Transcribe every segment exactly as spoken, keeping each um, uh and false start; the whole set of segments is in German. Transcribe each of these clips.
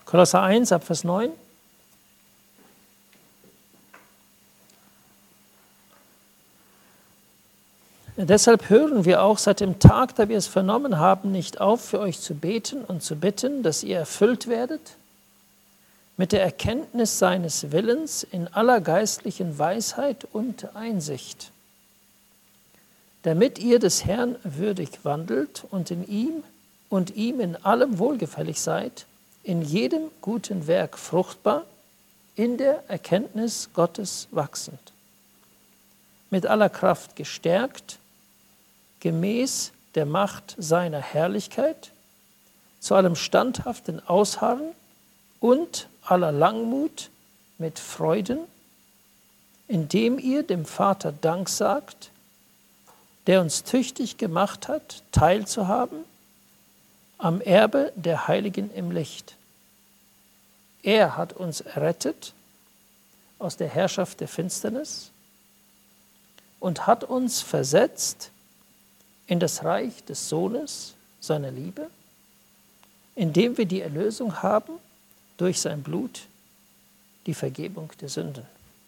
Kolosser eins, ab Vers neun. Deshalb hören wir auch seit dem Tag, da wir es vernommen haben, nicht auf, für euch zu beten und zu bitten, dass ihr erfüllt werdet mit der Erkenntnis seines Willens in aller geistlichen Weisheit und Einsicht, damit ihr des Herrn würdig wandelt und in ihm und ihm in allem wohlgefällig seid, in jedem guten Werk fruchtbar, in der Erkenntnis Gottes wachsend, mit aller Kraft gestärkt, gemäß der Macht seiner Herrlichkeit, zu allem standhaften Ausharren und aller Langmut mit Freuden, indem ihr dem Vater Dank sagt, der uns tüchtig gemacht hat, teilzuhaben am Erbe der Heiligen im Licht. Er hat uns errettet aus der Herrschaft der Finsternis und hat uns versetzt in das Reich des Sohnes seiner Liebe, indem wir die Erlösung haben durch sein Blut, die Vergebung der Sünden.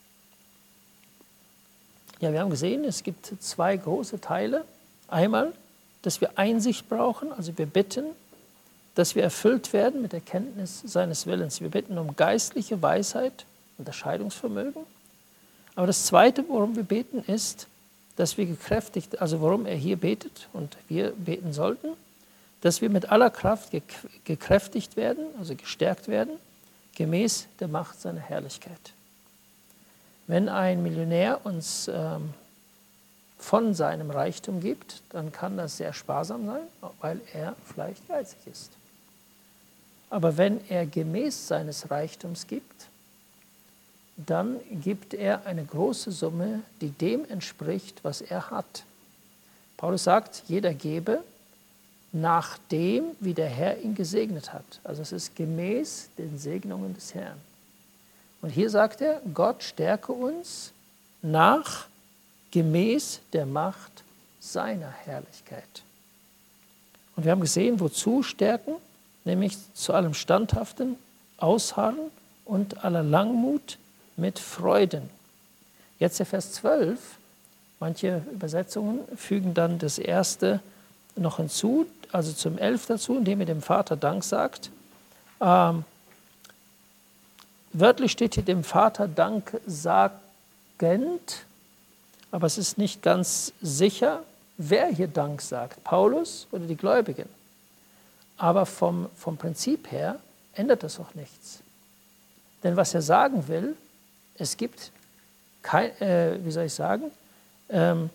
Ja, wir haben gesehen, es gibt zwei große Teile. Einmal, dass wir Einsicht brauchen, also wir bitten, dass wir erfüllt werden mit der Kenntnis seines Willens. Wir bitten um geistliche Weisheit, Unterscheidungsvermögen. Aber das Zweite, worum wir beten, ist, dass wir gekräftigt, also worum er hier betet und wir beten sollten, dass wir mit aller Kraft gekräftigt werden, also gestärkt werden, gemäß der Macht seiner Herrlichkeit. Wenn ein Millionär uns ähm, von seinem Reichtum gibt, dann kann das sehr sparsam sein, weil er vielleicht geizig ist. Aber wenn er gemäß seines Reichtums gibt, dann gibt er eine große Summe, die dem entspricht, was er hat. Paulus sagt, jeder gebe nach dem, wie der Herr ihn gesegnet hat. Also es ist gemäß den Segnungen des Herrn. Und hier sagt er, Gott stärke uns nach gemäß der Macht seiner Herrlichkeit. Und wir haben gesehen, wozu stärken? Nämlich zu allem Standhaften, Ausharren und aller Langmut mit Freuden. Jetzt der Vers zwölf, manche Übersetzungen fügen dann das erste noch hinzu, also zum elf dazu, indem er dem Vater Dank sagt. Ähm, wörtlich steht hier dem Vater Dank sagend, aber es ist nicht ganz sicher, wer hier Dank sagt, Paulus oder die Gläubigen. Aber vom, vom Prinzip her ändert das auch nichts. Denn was er sagen will, es gibt kein, äh, wie soll ich sagen, ähm,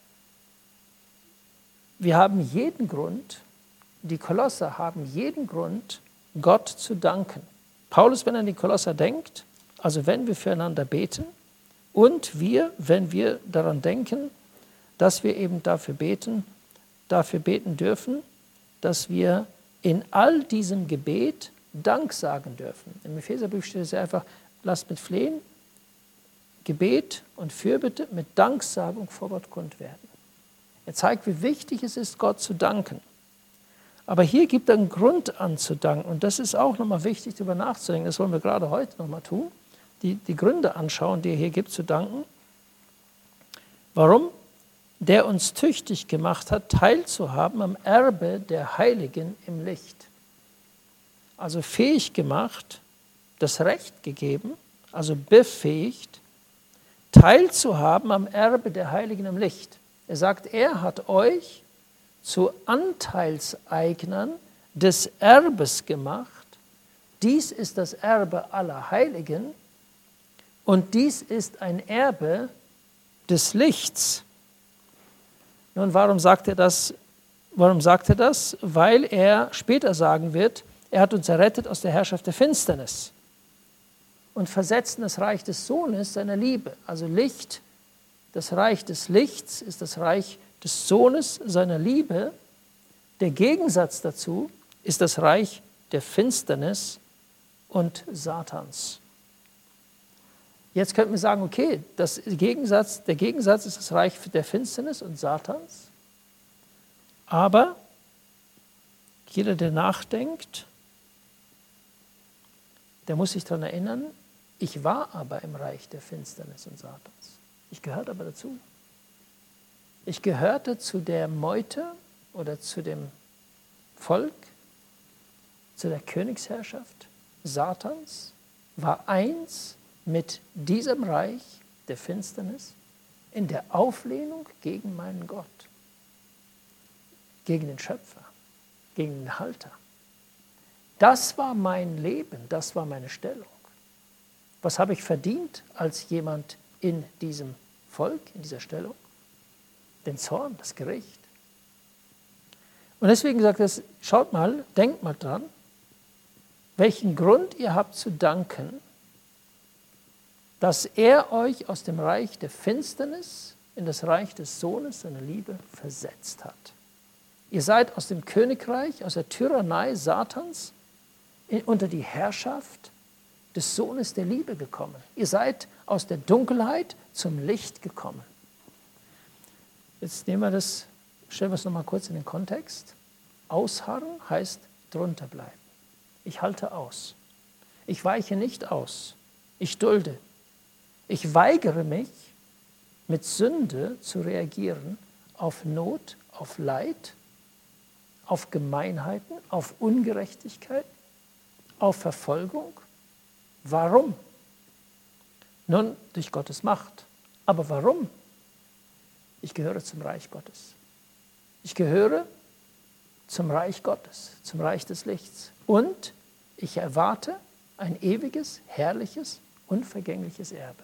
wir haben jeden Grund, die Kolosser haben jeden Grund, Gott zu danken. Paulus, wenn er an die Kolosser denkt, also wenn wir füreinander beten und wir, wenn wir daran denken, dass wir eben dafür beten, dafür beten dürfen, dass wir in all diesem Gebet Dank sagen dürfen. Im Epheserbrief steht es ja einfach, lasst mit Flehen, Gebet und Fürbitte mit Danksagung vor Gott kund werden. Er zeigt, wie wichtig es ist, Gott zu danken. Aber hier gibt er einen Grund an zu danken. Und das ist auch nochmal wichtig, darüber nachzudenken. Das wollen wir gerade heute nochmal tun. Die, die Gründe anschauen, die er hier gibt, zu danken. Warum? Der uns tüchtig gemacht hat, teilzuhaben am Erbe der Heiligen im Licht. Also fähig gemacht, das Recht gegeben, also befähigt, teilzuhaben am Erbe der Heiligen im Licht. Er sagt, er hat euch zu Anteilseignern des Erbes gemacht. Dies ist das Erbe aller Heiligen und dies ist ein Erbe des Lichts. Nun, warum sagt er das? Warum sagt er das? Weil er später sagen wird, er hat uns errettet aus der Herrschaft der Finsternis und versetzt in das Reich des Sohnes seiner Liebe. Also Licht, das Reich des Lichts ist das Reich des Sohnes seiner Liebe. Der Gegensatz dazu ist das Reich der Finsternis und Satans. Jetzt könnten wir sagen, okay, das Gegensatz, der Gegensatz ist das Reich der Finsternis und Satans. Aber jeder, der nachdenkt, der muss sich daran erinnern, ich war aber im Reich der Finsternis und Satans. Ich gehörte aber dazu. Ich gehörte zu der Meute oder zu dem Volk, zu der Königsherrschaft Satans, war eins mit diesem Reich der Finsternis in der Auflehnung gegen meinen Gott, gegen den Schöpfer, gegen den Halter. Das war mein Leben, das war meine Stellung. Was habe ich verdient als jemand in diesem Volk, in dieser Stellung? Den Zorn, das Gericht. Und deswegen sagt er, schaut mal, denkt mal dran, welchen Grund ihr habt zu danken, dass er euch aus dem Reich der Finsternis in das Reich des Sohnes seiner Liebe versetzt hat. Ihr seid aus dem Königreich, aus der Tyrannei Satans in, unter die Herrschaft des Sohnes der Liebe gekommen. Ihr seid aus der Dunkelheit zum Licht gekommen. Jetzt nehmen wir das, stellen wir es nochmal kurz in den Kontext. Ausharren heißt drunter bleiben. Ich halte aus. Ich weiche nicht aus. Ich dulde. Ich weigere mich, mit Sünde zu reagieren auf Not, auf Leid, auf Gemeinheiten, auf Ungerechtigkeit, auf Verfolgung. Warum? Nun, durch Gottes Macht. Aber warum? Ich gehöre zum Reich Gottes. Ich gehöre zum Reich Gottes, zum Reich des Lichts. Und ich erwarte ein ewiges, herrliches, unvergängliches Erbe.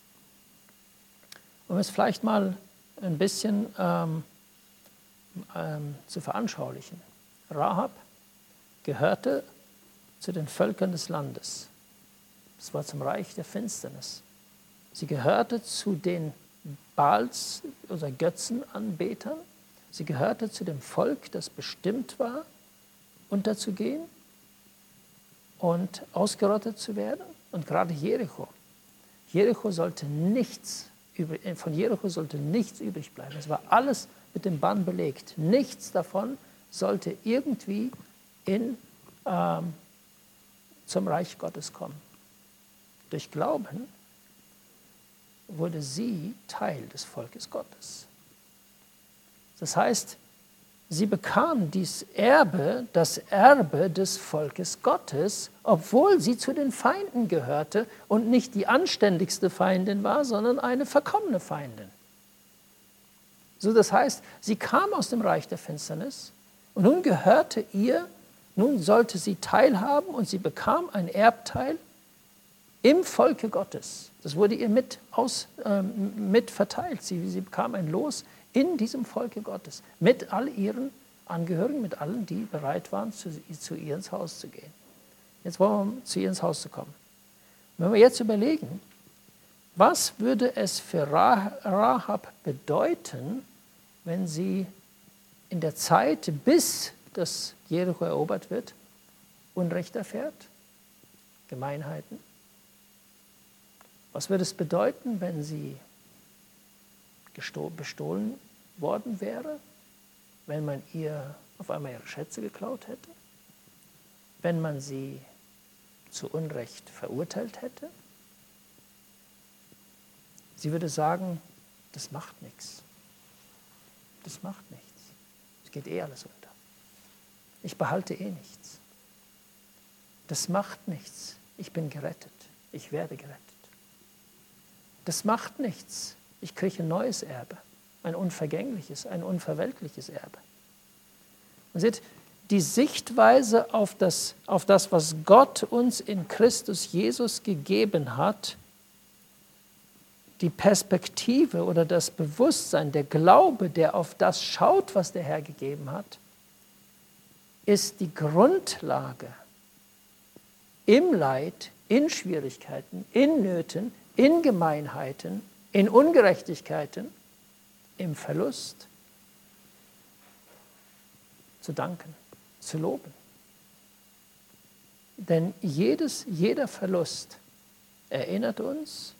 Um es vielleicht mal ein bisschen ähm, ähm, zu veranschaulichen. Rahab gehörte zu den Völkern des Landes. Das war zum Reich der Finsternis. Sie gehörte zu den Baals oder Götzenanbetern. Sie gehörte zu dem Volk, das bestimmt war, unterzugehen und ausgerottet zu werden. Und gerade Jericho. Jericho sollte nichts, von Jericho sollte nichts übrig bleiben. Es war alles mit dem Bann belegt. Nichts davon sollte irgendwie in, ähm, zum Reich Gottes kommen. Durch Glauben wurde sie Teil des Volkes Gottes. Das heißt, sie bekam dies Erbe, das Erbe des Volkes Gottes, obwohl sie zu den Feinden gehörte und nicht die anständigste Feindin war, sondern eine verkommene Feindin. So, das heißt, sie kam aus dem Reich der Finsternis und nun gehörte ihr, nun sollte sie teilhaben und sie bekam ein Erbteil im Volke Gottes. Das wurde ihr mit, aus, ähm, mit verteilt. Sie, sie bekam ein Los in diesem Volke Gottes, mit all ihren Angehörigen, mit allen, die bereit waren, zu, zu ihr ins Haus zu gehen. Jetzt wollen wir zu ihr ins Haus zu kommen. Wenn wir jetzt überlegen, was würde es für Rahab bedeuten, wenn sie in der Zeit, bis das Jericho erobert wird, Unrecht erfährt, Gemeinheiten? Was würde es bedeuten, wenn sie bestohlen worden wäre, wenn man ihr auf einmal ihre Schätze geklaut hätte, wenn man sie zu Unrecht verurteilt hätte? Sie würde sagen, das macht nichts. Das macht nichts. Es geht eh alles unter. Ich behalte eh nichts. Das macht nichts. Ich bin gerettet. Ich werde gerettet. Das macht nichts. Ich kriege ein neues Erbe, ein unvergängliches, ein unverweltliches Erbe. Und seht, die Sichtweise auf das, auf das, was Gott uns in Christus Jesus gegeben hat, die Perspektive oder das Bewusstsein, der Glaube, der auf das schaut, was der Herr gegeben hat, ist die Grundlage im Leid, in Schwierigkeiten, in Nöten, in Gemeinheiten, in Ungerechtigkeiten, im Verlust, zu danken, zu loben. Denn jedes, jeder Verlust erinnert uns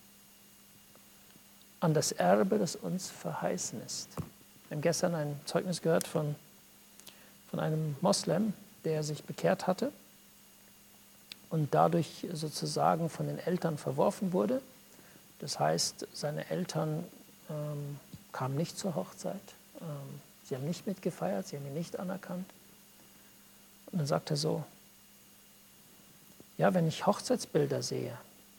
an das Erbe, das uns verheißen ist. Wir haben gestern ein Zeugnis gehört von, von einem Moslem, der sich bekehrt hatte und dadurch sozusagen von den Eltern verworfen wurde. Das heißt, seine Eltern ähm, kamen nicht zur Hochzeit, ähm, sie haben nicht mitgefeiert, sie haben ihn nicht anerkannt. Und dann sagt er so, ja, wenn ich Hochzeitsbilder sehe,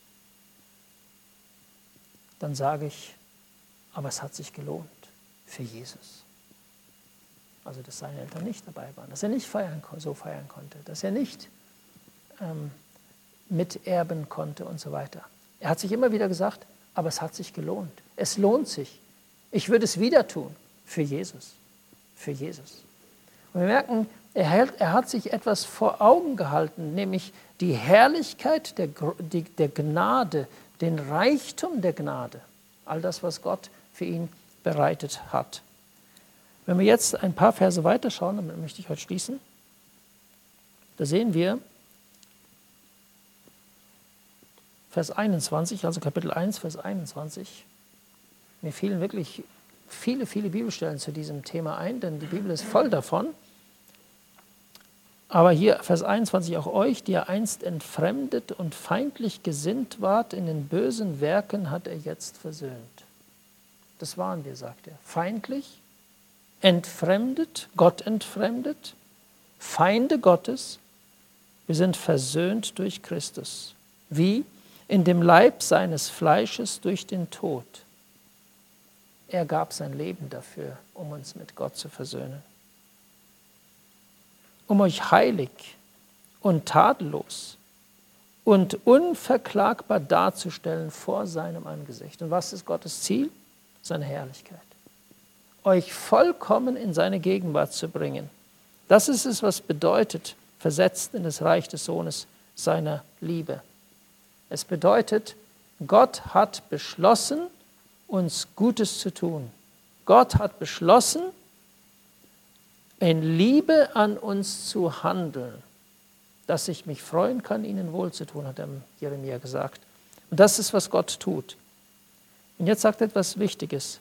dann sage ich, aber es hat sich gelohnt für Jesus. Also, dass seine Eltern nicht dabei waren, dass er nicht feiern, so feiern konnte, dass er nicht ähm, miterben konnte und so weiter. Er hat sich immer wieder gesagt, aber es hat sich gelohnt. Es lohnt sich. Ich würde es wieder tun für Jesus. Für Jesus. Und wir merken, er, hält, er hat sich etwas vor Augen gehalten, nämlich die Herrlichkeit der, die, der Gnade, den Reichtum der Gnade. All das, was Gott für ihn bereitet hat. Wenn wir jetzt ein paar Verse weiterschauen, damit möchte ich heute schließen, da sehen wir Vers einundzwanzig, also Kapitel eins, Vers einundzwanzig. Mir fielen wirklich viele, viele Bibelstellen zu diesem Thema ein, denn die Bibel ist voll davon. Aber hier Vers einundzwanzig, auch euch, die ihr einst entfremdet und feindlich gesinnt wart, in den bösen Werken hat er jetzt versöhnt. Das waren wir, sagt er. Feindlich, entfremdet, Gott entfremdet, Feinde Gottes. Wir sind versöhnt durch Christus. Wie? In dem Leib seines Fleisches durch den Tod. Er gab sein Leben dafür, um uns mit Gott zu versöhnen. Um euch heilig und tadellos und unverklagbar darzustellen vor seinem Angesicht. Und was ist Gottes Ziel? Seine Herrlichkeit. Euch vollkommen in seine Gegenwart zu bringen. Das ist es, was bedeutet, versetzt in das Reich des Sohnes seiner Liebe. Es bedeutet, Gott hat beschlossen, uns Gutes zu tun. Gott hat beschlossen, in Liebe an uns zu handeln, dass ich mich freuen kann, ihnen wohlzutun, hat Jeremia gesagt. Und das ist, was Gott tut. Und jetzt sagt er etwas Wichtiges.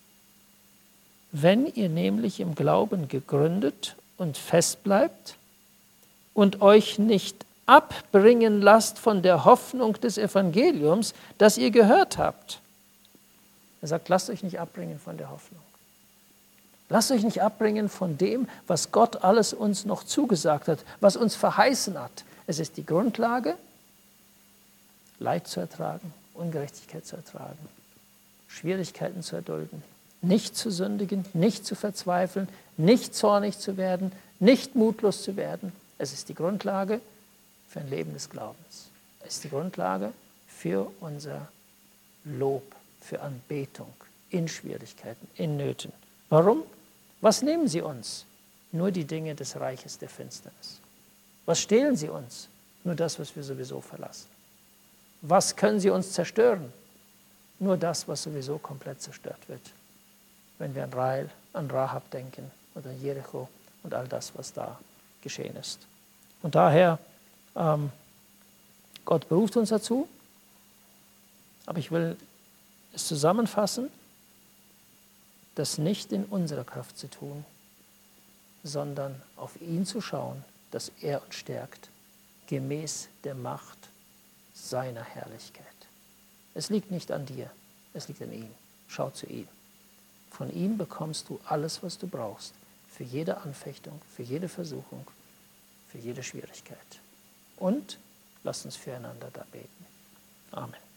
Wenn ihr nämlich im Glauben gegründet und fest bleibt und euch nicht abbringen lasst von der Hoffnung des Evangeliums, das ihr gehört habt. Er sagt, lasst euch nicht abbringen von der Hoffnung. Lasst euch nicht abbringen von dem, was Gott alles uns noch zugesagt hat, was uns verheißen hat. Es ist die Grundlage, Leid zu ertragen, Ungerechtigkeit zu ertragen, Schwierigkeiten zu erdulden, nicht zu sündigen, nicht zu verzweifeln, nicht zornig zu werden, nicht mutlos zu werden. Es ist die Grundlage für ein Leben des Glaubens. Es ist die Grundlage für unser Lob, für Anbetung in Schwierigkeiten, in Nöten. Warum? Was nehmen sie uns? Nur die Dinge des Reiches der Finsternis. Was stehlen sie uns? Nur das, was wir sowieso verlassen. Was können sie uns zerstören? Nur das, was sowieso komplett zerstört wird. Wenn wir an Rahel, an Rahab denken oder an Jericho und all das, was da geschehen ist. Und daher, ähm, Gott beruft uns dazu, aber ich will es zusammenfassen, das nicht in unserer Kraft zu tun, sondern auf ihn zu schauen, dass er uns stärkt, gemäß der Macht seiner Herrlichkeit. Es liegt nicht an dir, es liegt an ihm. Schau zu ihm. Von ihm bekommst du alles, was du brauchst, für jede Anfechtung, für jede Versuchung, für jede Schwierigkeit. Und lass uns füreinander da beten. Amen.